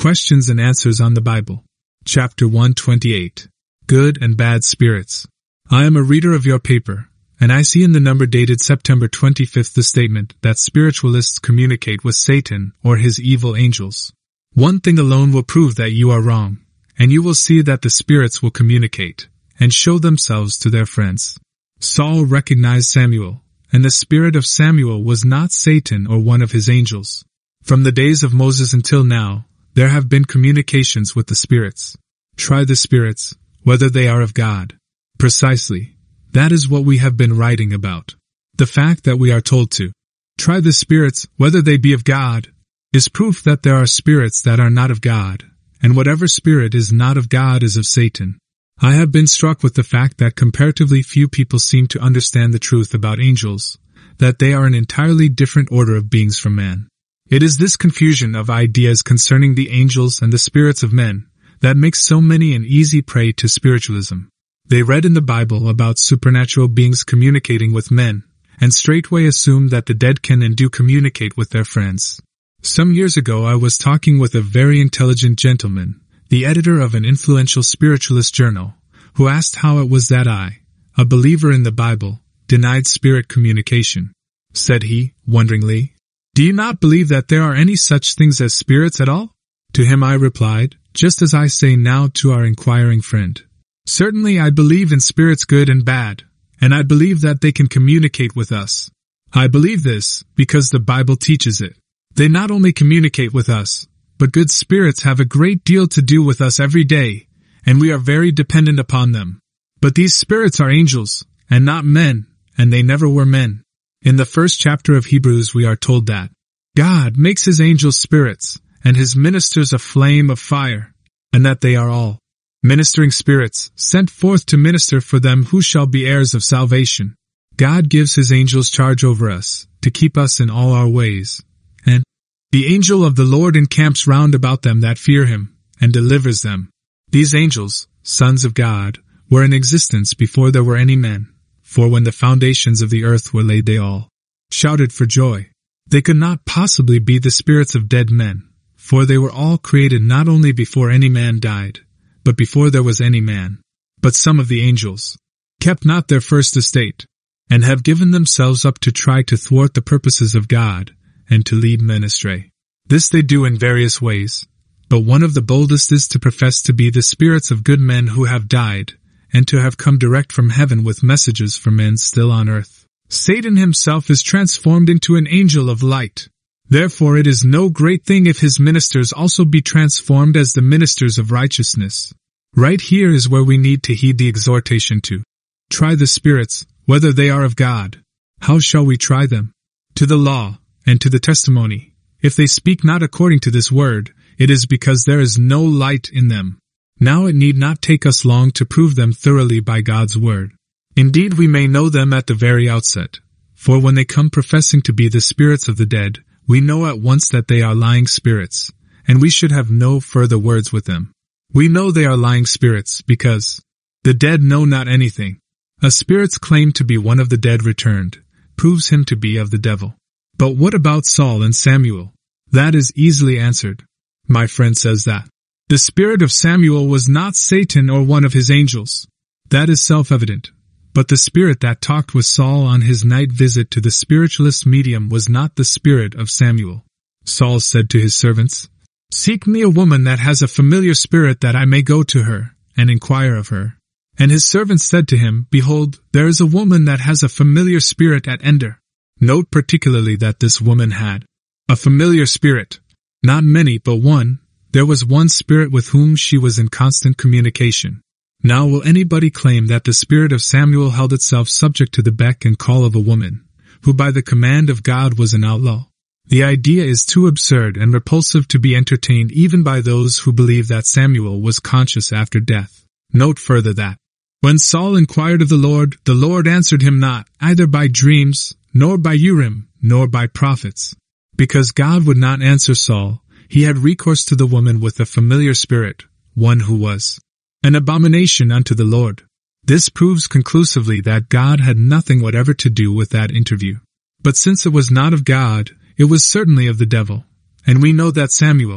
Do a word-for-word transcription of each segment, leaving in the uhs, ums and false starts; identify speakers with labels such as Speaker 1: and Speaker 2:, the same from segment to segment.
Speaker 1: Questions and Answers on the Bible. Chapter one twenty-eight. Good and Bad Spirits. I am a reader of your paper, and I see in the number dated September twenty-fifth the statement that spiritualists communicate with Satan or his evil angels. One thing alone will prove that you are wrong, and you will see that the spirits will communicate and show themselves to their friends. Saul recognized Samuel, and the spirit of Samuel was not Satan or one of his angels. From the days of Moses until now, there have been communications with the spirits. Try the spirits, whether they are of God. Precisely. That is what we have been writing about. The fact that we are told to try the spirits, whether they be of God, is proof that there are spirits that are not of God, and whatever spirit is not of God is of Satan. I have been struck with the fact that comparatively few people seem to understand the truth about angels, that they are an entirely different order of beings from man. It is this confusion of ideas concerning the angels and the spirits of men that makes so many an easy prey to spiritualism. They read in the Bible about supernatural beings communicating with men, and straightway assume that the dead can and do communicate with their friends. Some years ago I was talking with a very intelligent gentleman, the editor of an influential spiritualist journal, who asked how it was that I, a believer in the Bible, denied spirit communication. Said he, wonderingly, "Do you not believe that there are any such things as spirits at all?" To him I replied, just as I say now to our inquiring friend, "Certainly I believe in spirits good and bad, and I believe that they can communicate with us. I believe this because the Bible teaches it. They not only communicate with us, but good spirits have a great deal to do with us every day, and we are very dependent upon them. But these spirits are angels, and not men, and they never were men." In the first chapter of Hebrews we are told that God makes his angels spirits, and his ministers a flame of fire, and that they are all ministering spirits, sent forth to minister for them who shall be heirs of salvation. God gives his angels charge over us, to keep us in all our ways, and the angel of the Lord encamps round about them that fear him, and delivers them. These angels, sons of God, were in existence before there were any men, for when the foundations of the earth were laid they all shouted for joy. They could not possibly be the spirits of dead men, for they were all created not only before any man died, but before there was any man. But some of the angels kept not their first estate, and have given themselves up to try to thwart the purposes of God, and to lead men astray. This they do in various ways, but one of the boldest is to profess to be the spirits of good men who have died, and to have come direct from heaven with messages for men still on earth. Satan himself is transformed into an angel of light. Therefore it is no great thing if his ministers also be transformed as the ministers of righteousness. Right here is where we need to heed the exhortation to try the spirits, whether they are of God. How shall we try them? To the law, and to the testimony. If they speak not according to this word, it is because there is no light in them. Now it need not take us long to prove them thoroughly by God's word. Indeed we may know them at the very outset, for when they come professing to be the spirits of the dead, we know at once that they are lying spirits, and we should have no further words with them. We know they are lying spirits because the dead know not anything. A spirit's claim to be one of the dead returned proves him to be of the devil. But what about Saul and Samuel? That is easily answered. My friend says that the spirit of Samuel was not Satan or one of his angels. That is self-evident. But the spirit that talked with Saul on his night visit to the spiritualist medium was not the spirit of Samuel. Saul said to his servants, "Seek me a woman that has a familiar spirit that I may go to her, and inquire of her." And his servants said to him, "Behold, there is a woman that has a familiar spirit at Ender." Note particularly that this woman had a familiar spirit. Not many, but one. There was one spirit with whom she was in constant communication. Now will anybody claim that the spirit of Samuel held itself subject to the beck and call of a woman, who by the command of God was an outlaw? The idea is too absurd and repulsive to be entertained even by those who believe that Samuel was conscious after death. Note further that when Saul inquired of the Lord, the Lord answered him not, either by dreams, nor by Urim, nor by prophets. Because God would not answer Saul, he had recourse to the woman with a familiar spirit, one who was an abomination unto the Lord. This proves conclusively that God had nothing whatever to do with that interview. But since it was not of God, it was certainly of the devil. And we know that Samuel,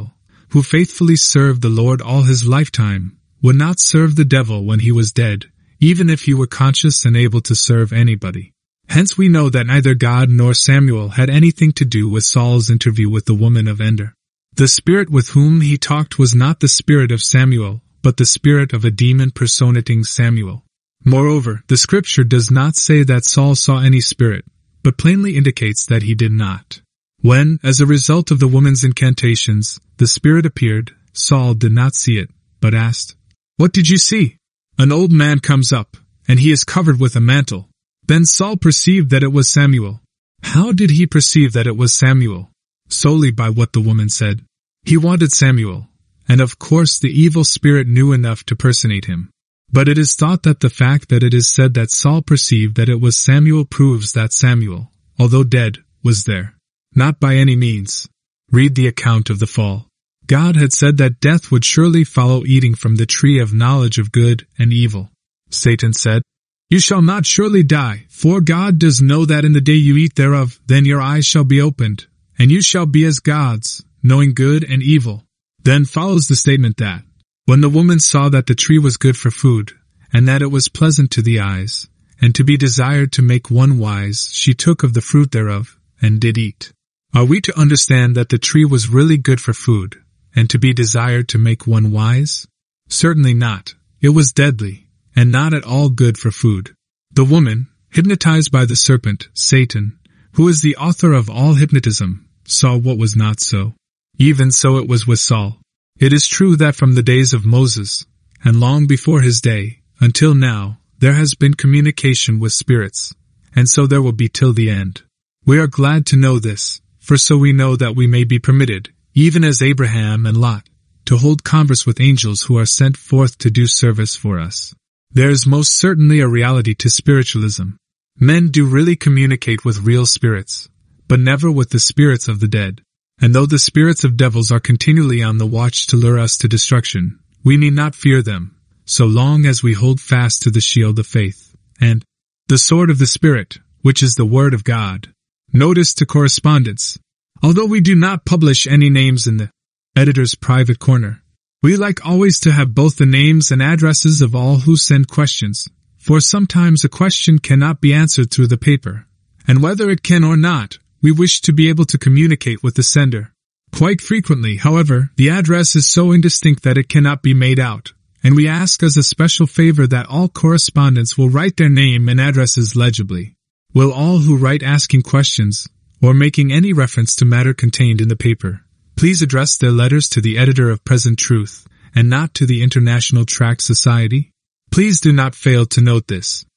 Speaker 1: who faithfully served the Lord all his lifetime, would not serve the devil when he was dead, even if he were conscious and able to serve anybody. Hence we know that neither God nor Samuel had anything to do with Saul's interview with the woman of Endor. The spirit with whom he talked was not the spirit of Samuel, but the spirit of a demon personating Samuel. Moreover, the scripture does not say that Saul saw any spirit, but plainly indicates that he did not. When, as a result of the woman's incantations, the spirit appeared, Saul did not see it, but asked, "What did you see?" An old man comes up, and he is covered with a mantle. Then Saul perceived that it was Samuel. How did he perceive that it was Samuel? Solely by what the woman said. He wanted Samuel, and of course the evil spirit knew enough to personate him. But it is thought that the fact that it is said that Saul perceived that it was Samuel proves that Samuel, although dead, was there. Not by any means. Read the account of the fall. God had said that death would surely follow eating from the tree of knowledge of good and evil. Satan said, "You shall not surely die, for God does know that in the day you eat thereof, then your eyes shall be opened, and you shall be as gods, knowing good and evil." Then follows the statement that, when the woman saw that the tree was good for food, and that it was pleasant to the eyes, and to be desired to make one wise, she took of the fruit thereof, and did eat. Are we to understand that the tree was really good for food, and to be desired to make one wise? Certainly not. It was deadly, and not at all good for food. The woman, hypnotized by the serpent, Satan, who is the author of all hypnotism, saw what was not so. Even so it was with Saul. It is true that from the days of Moses, and long before his day, until now, there has been communication with spirits, and so there will be till the end. We are glad to know this, for so we know that we may be permitted, even as Abraham and Lot, to hold converse with angels who are sent forth to do service for us. There is most certainly a reality to spiritualism. Men do really communicate with real spirits, but never with the spirits of the dead. And though the spirits of devils are continually on the watch to lure us to destruction, we need not fear them, so long as we hold fast to the shield of faith, and the sword of the Spirit, which is the Word of God. Notice to correspondence. Although we do not publish any names in the editor's private corner, we like always to have both the names and addresses of all who send questions, for sometimes a question cannot be answered through the paper, and whether it can or not, we wish to be able to communicate with the sender. Quite frequently, however, the address is so indistinct that it cannot be made out, and we ask as a special favor that all correspondents will write their name and addresses legibly. Will all who write asking questions, or making any reference to matter contained in the paper, please address their letters to the editor of Present Truth, and not to the International Tract Society? Please do not fail to note this.